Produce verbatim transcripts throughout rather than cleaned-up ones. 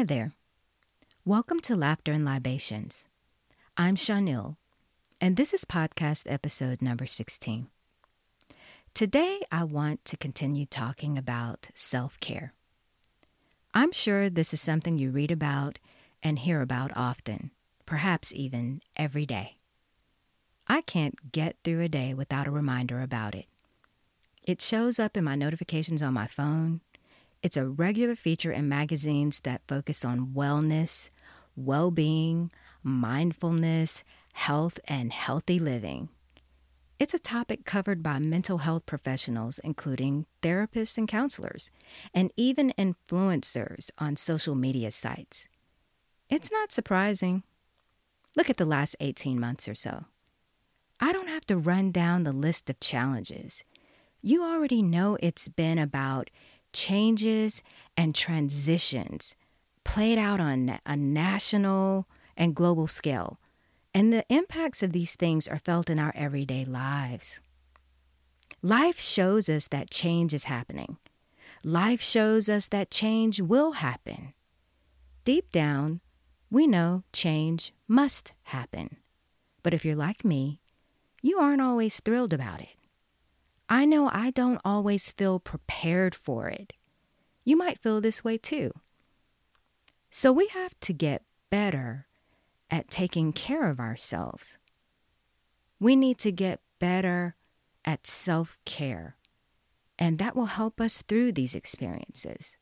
Hi there. Welcome to Laughter and Libations. I'm Chanel, and this is podcast episode number sixteen. Today, I want to continue talking about self-care. I'm sure this is something you read about and hear about often, perhaps even every day. I can't get through a day without a reminder about it. It shows up in my notifications on my phone. It's a regular feature in magazines that focus on wellness, well-being, mindfulness, health, and healthy living. It's a topic covered by mental health professionals, including therapists and counselors, and even influencers on social media sites. It's not surprising. Look at the last eighteen months or so. I don't have to run down the list of challenges. You already know it's been about changes and transitions played out on a national and global scale, and the impacts of these things are felt in our everyday lives. Life shows us that change is happening. Life shows us that change will happen. Deep down, we know change must happen. But if you're like me, you aren't always thrilled about it. I know I don't always feel prepared for it. You might feel this way too. So we have to get better at taking care of ourselves. We need to get better at self-care, and that will help us through these experiences.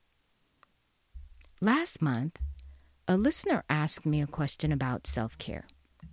Last month, a listener asked me a question about self-care.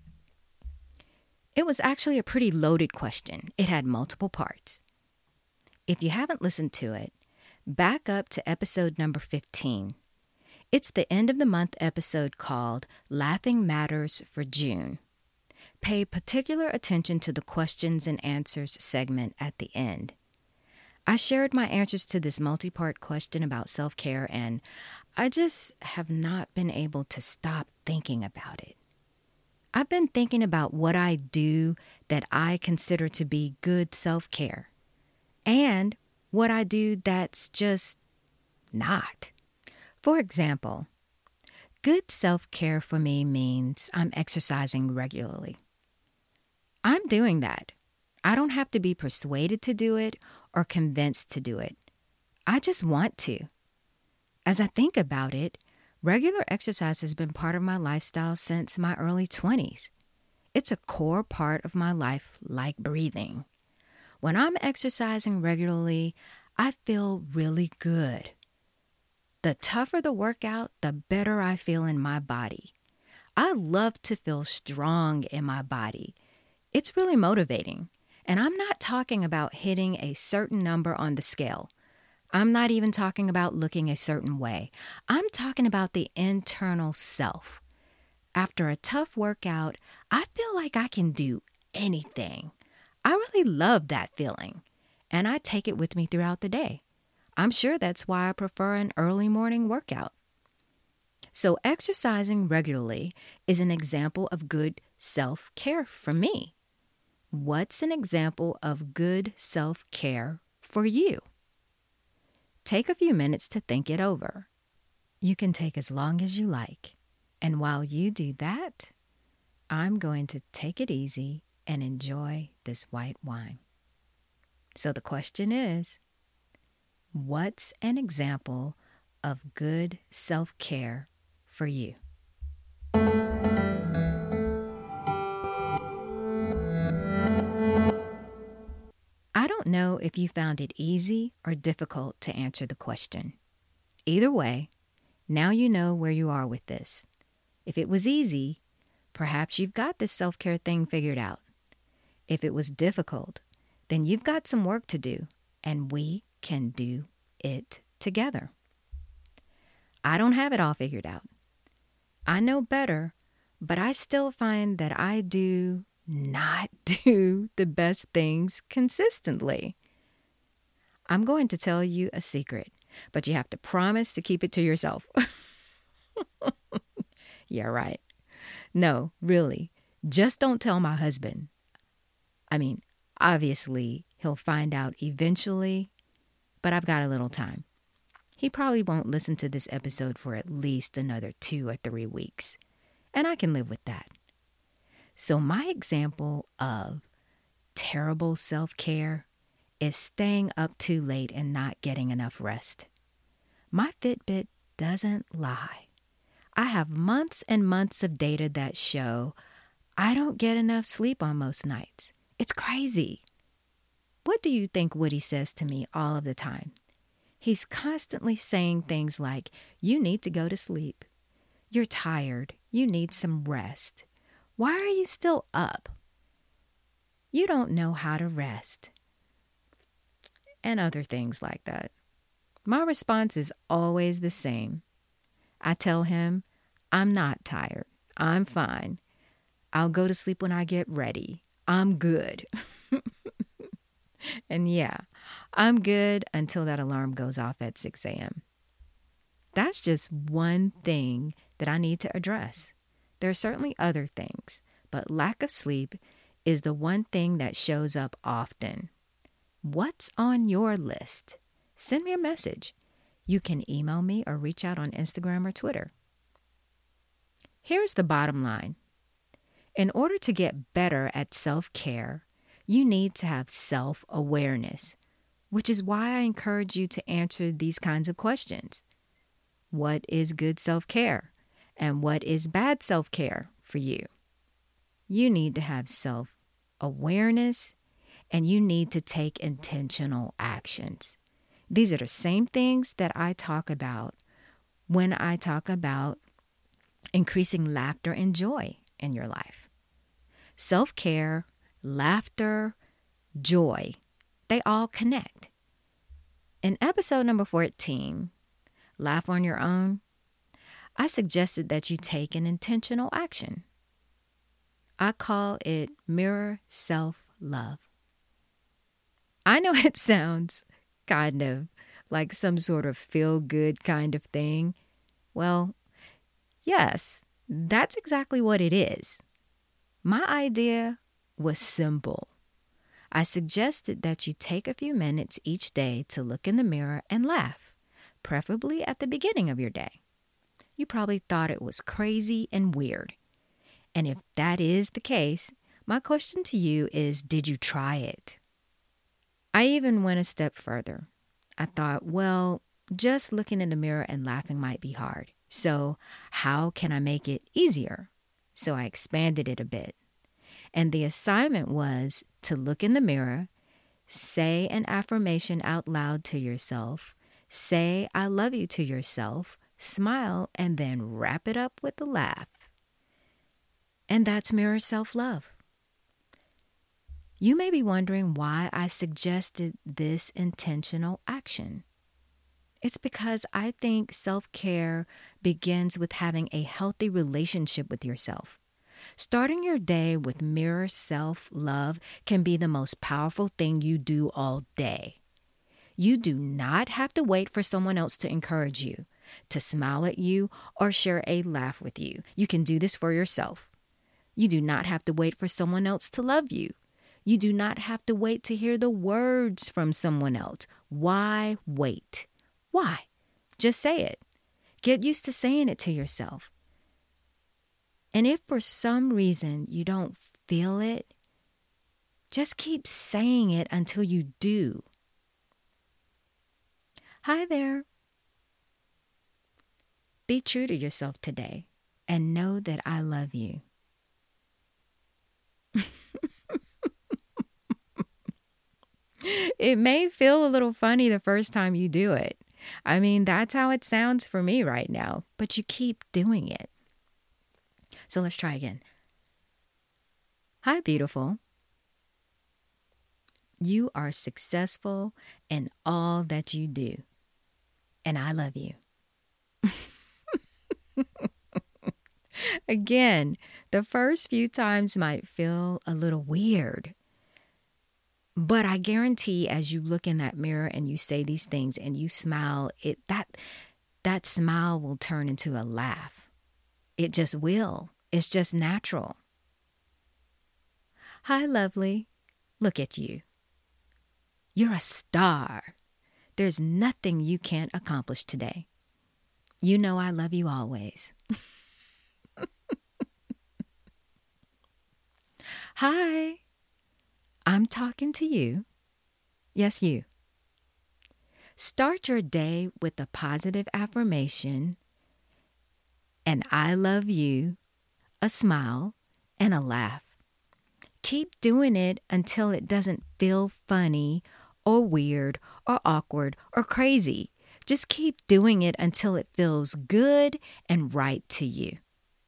It was actually a pretty loaded question. It had multiple parts. If you haven't listened to it, back up to episode number fifteen. It's the end of the month episode called Laughing Matters for June. Pay particular attention to the questions and answers segment at the end. I shared my answers to this multi-part question about self-care, and I just have not been able to stop thinking about it. I've been thinking about what I do that I consider to be good self-care, and what I do that's just not. For example, good self-care for me means I'm exercising regularly. I'm doing that. I don't have to be persuaded to do it or convinced to do it. I just want to. As I think about it, regular exercise has been part of my lifestyle since my early twenties. It's a core part of my life, like breathing. When I'm exercising regularly, I feel really good. The tougher the workout, the better I feel in my body. I love to feel strong in my body. It's really motivating. And I'm not talking about hitting a certain number on the scale. I'm not even talking about looking a certain way. I'm talking about the internal self. After a tough workout, I feel like I can do anything. I really love that feeling, and I take it with me throughout the day. I'm sure that's why I prefer an early morning workout. So exercising regularly is an example of good self-care for me. What's an example of good self-care for you? Take a few minutes to think it over. You can take as long as you like. And while you do that, I'm going to take it easy and enjoy this white wine. So the question is, what's an example of good self-care for you? I don't know if you found it easy or difficult to answer the question. Either way, now you know where you are with this. If it was easy, perhaps you've got this self-care thing figured out. If it was difficult, then you've got some work to do, and we can do it together. I don't have it all figured out. I know better, but I still find that I do not do the best things consistently. I'm going to tell you a secret, but you have to promise to keep it to yourself. Yeah, right. No, really, just don't tell my husband. I mean, obviously, he'll find out eventually, but I've got a little time. He probably won't listen to this episode for at least another two or three weeks. And I can live with that. So my example of terrible self-care is staying up too late and not getting enough rest. My Fitbit doesn't lie. I have months and months of data that show I don't get enough sleep on most nights. It's crazy. What do you think Woody says to me all of the time? He's constantly saying things like, you need to go to sleep. You're tired. You need some rest. Why are you still up? You don't know how to rest. And other things like that. My response is always the same. I tell him, I'm not tired. I'm fine. I'll go to sleep when I get ready. I'm good. And yeah, I'm good until that alarm goes off at six a.m. That's just one thing that I need to address. There are certainly other things, but lack of sleep is the one thing that shows up often. What's on your list? Send me a message. You can email me or reach out on Instagram or Twitter. Here's the bottom line. In order to get better at self-care, you need to have self-awareness, which is why I encourage you to answer these kinds of questions. What is good self-care? And what is bad self-care for you? You need to have self-awareness, and you need to take intentional actions. These are the same things that I talk about when I talk about increasing laughter and joy in your life. Self-care, laughter, joy, they all connect. In episode number fourteen, Laugh on Your Own, I suggested that you take an intentional action. I call it mirror self-love. I know it sounds kind of like some sort of feel-good kind of thing. Well, yes, that's exactly what it is. My idea was simple. I suggested that you take a few minutes each day to look in the mirror and laugh, preferably at the beginning of your day. You probably thought it was crazy and weird. And if that is the case, my question to you is, did you try it? I even went a step further. I thought, well, just looking in the mirror and laughing might be hard. So how can I make it easier? So I expanded it a bit. And the assignment was to look in the mirror, say an affirmation out loud to yourself, say I love you to yourself, smile, and then wrap it up with a laugh. And that's mirror self-love. You may be wondering why I suggested this intentional action. It's because I think self-care begins with having a healthy relationship with yourself. Starting your day with mirror self-love can be the most powerful thing you do all day. You do not have to wait for someone else to encourage you, to smile at you, or share a laugh with you. You can do this for yourself. You do not have to wait for someone else to love you. You do not have to wait to hear the words from someone else. Why wait? Why? Just say it. Get used to saying it to yourself. And if for some reason you don't feel it, just keep saying it until you do. Hi there. Be true to yourself today and know that I love you. It may feel a little funny the first time you do it. I mean, that's how it sounds for me right now, but you keep doing it. So let's try again. Hi, beautiful. You are successful in all that you do, and I love you. Again, the first few times might feel a little weird. But I guarantee as you look in that mirror and you say these things and you smile, it that that smile will turn into a laugh. It just will. It's just natural. Hi, lovely. Look at you. You're a star. There's nothing you can't accomplish today. You know I love you always. Hi, I'm talking to you. Yes, you. Start your day with a positive affirmation, an I love you, a smile, and a laugh. Keep doing it until it doesn't feel funny or weird or awkward or crazy. Just keep doing it until it feels good and right to you.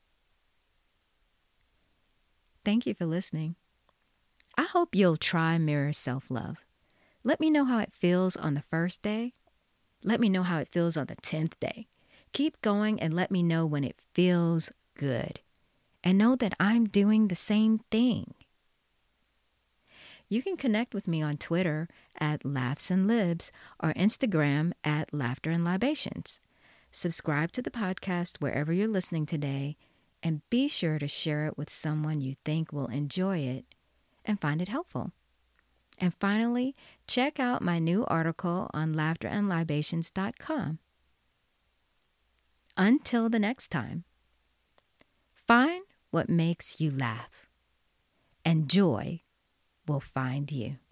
Thank you for listening. I hope you'll try Mirror Self-Love. Let me know how it feels on the first day. Let me know how it feels on the tenth day. Keep going and let me know when it feels good. And know that I'm doing the same thing. You can connect with me on Twitter at Laughs and Libs or Instagram at Laughter and Libations. Subscribe to the podcast wherever you're listening today, and be sure to share it with someone you think will enjoy it and find it helpful. And finally, check out my new article on laughter and libations dot com. Until the next time, find what makes you laugh, and joy will find you.